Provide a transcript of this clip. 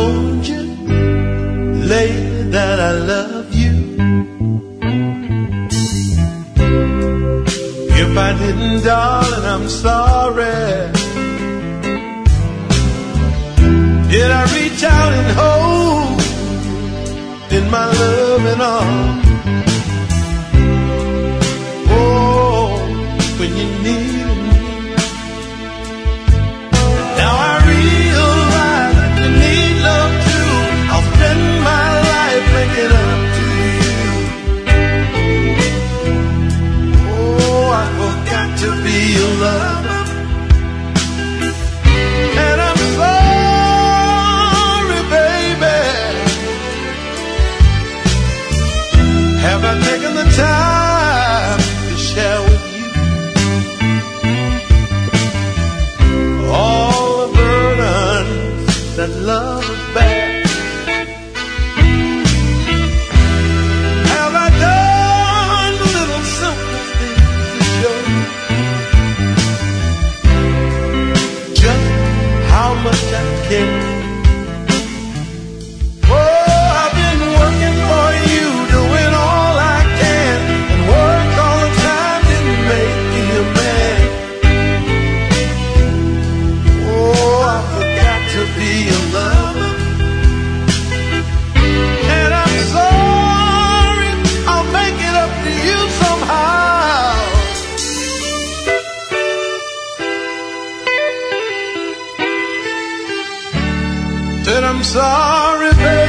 told you lately that I love you. If I didn't, darling, I'm sorry. Did I reach out and hold in my loving arms? Oh, when you needed me. Now I realize that you need love too. I'll spend my life making up to you. Oh, I forgot to be your lover. And I'm sorry, baby. Have I taken the time to share with you all the burdens that love bears? Have I done the little simple things to show just how much I care? Oh, I've been working for you, doing all I can, and work all the time didn't make me a man. Oh, I forgot to be a lover, and I'm sorry. I'll make it up to you somehow. Said I'm sorry, baby.